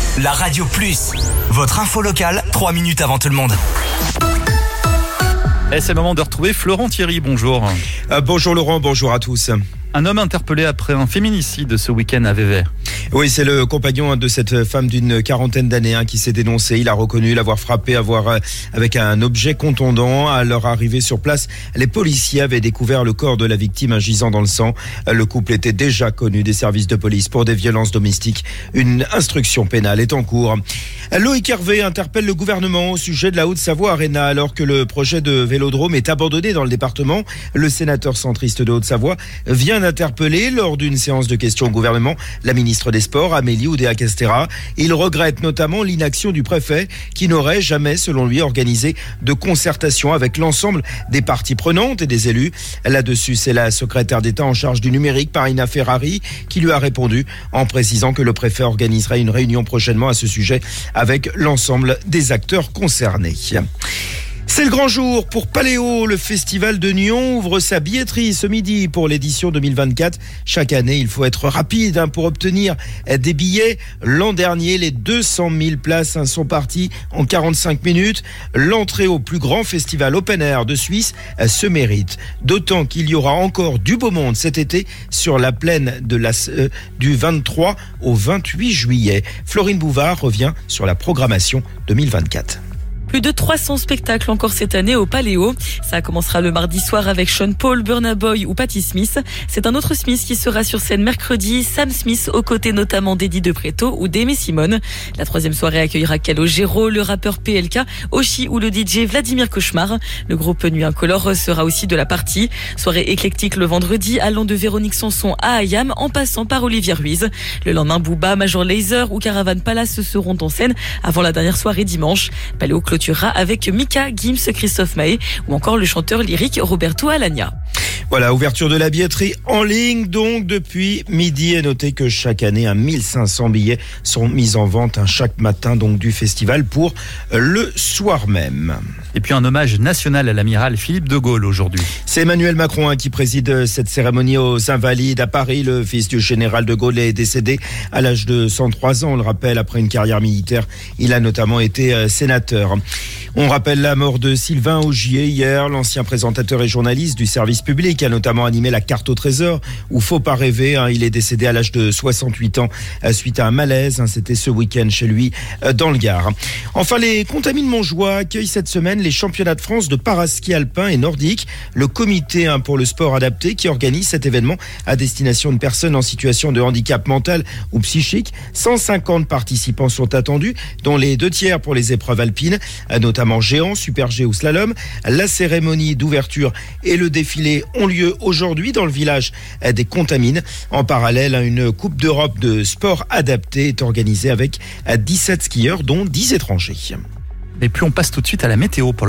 La Radio Plus, votre info locale, 3 minutes avant tout le monde. Et c'est le moment de retrouver Florent Thierry, bonjour. Bonjour Laurent, bonjour à tous. Un homme interpellé après un féminicide ce week-end à Vevey. Oui, c'est le compagnon de cette femme d'une quarantaine d'années qui s'est dénoncé. Il a reconnu l'avoir frappé avec un objet contondant. À leur arrivée sur place, les policiers avaient découvert le corps de la victime gisant dans le sang. Le couple était déjà connu des services de police pour des violences domestiques. Une instruction pénale est en cours. Loïc Hervé interpelle le gouvernement au sujet de la Haute-Savoie Arena alors que le projet de vélodrome est abandonné dans le département. Le sénateur centriste de Haute-Savoie vient d'interpeller lors d'une séance de questions au gouvernement la ministre des Sports, Amélie Oudéa-Castéra. Il regrette notamment l'inaction du préfet qui n'aurait jamais, selon lui, organisé de concertation avec l'ensemble des parties prenantes et des élus. Là-dessus, c'est la secrétaire d'État en charge du numérique, Parina Ferrari, qui lui a répondu en précisant que le préfet organiserait une réunion prochainement à ce sujet avec l'ensemble des acteurs concernés. C'est le grand jour pour Paléo. Le festival de Nyon ouvre sa billetterie ce midi pour l'édition 2024. Chaque année, il faut être rapide pour obtenir des billets. L'an dernier, les 200 000 places sont parties en 45 minutes. L'entrée au plus grand festival open air de Suisse se mérite. D'autant qu'il y aura encore du beau monde cet été sur la plaine du 23 au 28 juillet. Florine Bouvard revient sur la programmation 2024. Plus de 300 spectacles encore cette année au Paléo. Ça commencera le mardi soir avec Sean Paul, Burna Boy ou Patti Smith. C'est un autre Smith qui sera sur scène mercredi, Sam Smith, aux côtés notamment d'Eddie De Pretto ou d'Aimé Simone. La troisième soirée accueillera Calogero, le rappeur PLK, Oshi ou le DJ Vladimir Cauchemar. Le groupe Nuit Incolore sera aussi de la partie. Soirée éclectique le vendredi, allant de Véronique Sanson à Ayam, en passant par Olivier Ruiz. Le lendemain, Booba, Major Lazer ou Caravan Palace seront en scène avant la dernière soirée dimanche. Paléo clôturera avec Mika, Gims, Christophe Maé ou encore le chanteur lyrique Roberto Alagna. Voilà, ouverture de la billetterie en ligne donc depuis midi. Et notez que chaque année, 1500 billets sont mis en vente chaque matin donc du festival pour le soir même. Et puis un hommage national à l'amiral Philippe de Gaulle aujourd'hui. C'est Emmanuel Macron qui préside cette cérémonie aux Invalides à Paris. Le fils du général de Gaulle est décédé à l'âge de 103 ans. On le rappelle, après une carrière militaire, il a notamment été sénateur. On rappelle la mort de Sylvain Augier hier. L'ancien présentateur et journaliste du service public a notamment animé la carte au trésor ou Faut pas rêver. Il est décédé à l'âge de 68 ans suite à un malaise. C'était ce week-end chez lui dans le Gard. Enfin, les Contamines Montjoie accueillent cette semaine les championnats de France de paraski alpin et nordique. Le comité pour le sport adapté qui organise cet événement à destination de personnes en situation de handicap mental ou psychique. 150 participants sont attendus, dont les 2/3 pour les épreuves alpines, notamment géant, super G ou slalom. La cérémonie d'ouverture et le défilé ont lieu aujourd'hui dans le village des Contamines. En parallèle, une Coupe d'Europe de sport adapté est organisée avec 17 skieurs, dont 10 étrangers. Et puis on passe tout de suite à la météo pour le